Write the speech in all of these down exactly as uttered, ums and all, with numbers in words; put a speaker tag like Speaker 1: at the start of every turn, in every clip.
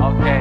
Speaker 1: окей,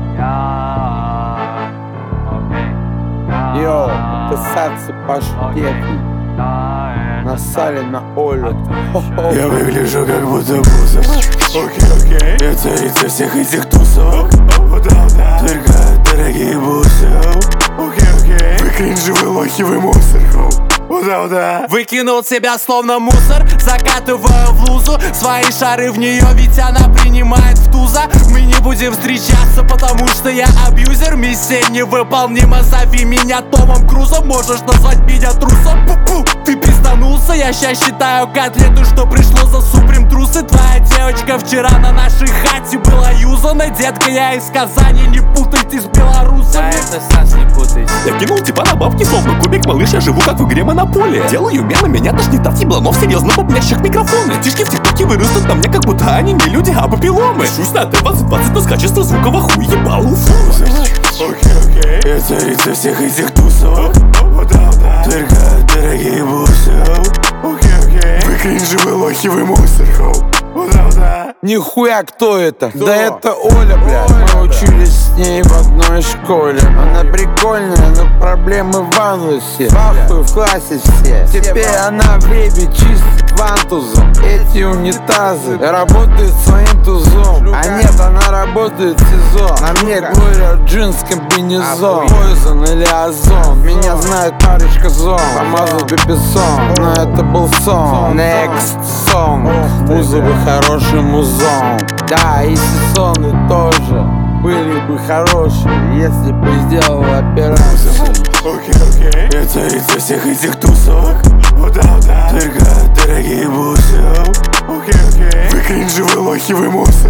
Speaker 1: я, окей, я,
Speaker 2: Йоу, писаться по шпеку. Насали на Олю.
Speaker 3: Я выгляжу как будто бузов. Окей, окей. Я царица всех этих тусовок. Только дорогие бусы. Окей, окей. Вы кринжевые лохи, вы мусор. Да-да.
Speaker 4: Выкинул себя словно мусор, закатываю в лузу свои шары в нее, ведь она принимает в туза. Мы не будем встречаться, потому что я абьюзер. Миссия невыполнима, зови меня Томом Крузом. Можешь назвать меня трусом. Пу-пу. Ты пизданулся, я щас считаю котлету, что пришло за суприм трусы. Твоя девочка вчера на нашей хате была юзана. Детка, я из Казани, не путайте с белорусами.
Speaker 1: Да это Сас, не путайте.
Speaker 3: Я кинул типа на бабки, словно кубик, малыш, я живу как в игре Монополия. Делаю мемы, меня тошнит от ебланов, серьезно бубнящих микрофоны. Тишки в тиктоке вырастут на мне, как будто они не люди, а папилломы. Шусь на Т двадцать двадцать, но с качества звука в охуй ебал уфу. Окей, окей. Я царица всех этих тусовок. Только дорогие бусы. Окей, окей. Вы кринжевые лохи, вы мусор.
Speaker 2: Нихуя, кто это? Кто? Да это Оля, блядь. Мы учились с ней в одной школе. Она прикольная, но проблемы в анусе. Бабы в классе все. Теперь она в ребе чистит вантузом. Эти унитазы работают своим тузом. А нет, она работает в СИЗО. На мне Глория джинс комбинезон. Пойзон или Озон. Меня знает парочка зон. Помазал беписон, но это был сон. Next song. Бузовый хороший музон. Да, и сессоны тоже были бы хорошие, если бы сделал операцию.
Speaker 3: Окей, окей. Я царица всех этих тусовок. Только дорогие бусы. Окей, окей. Вы кринжевые лохи, вы мусор.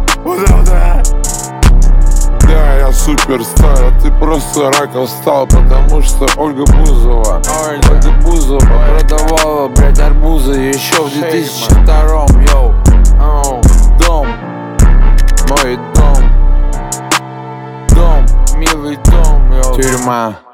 Speaker 2: Да, я суперстар, а ты просто раком стал, потому что Ольга Бузова Ольга Бузова продавала, блядь, арбузы еще в две тысячи втором, йоу. Оу, дом, мой дом, дом, милый дом, йоу. Тюрьма.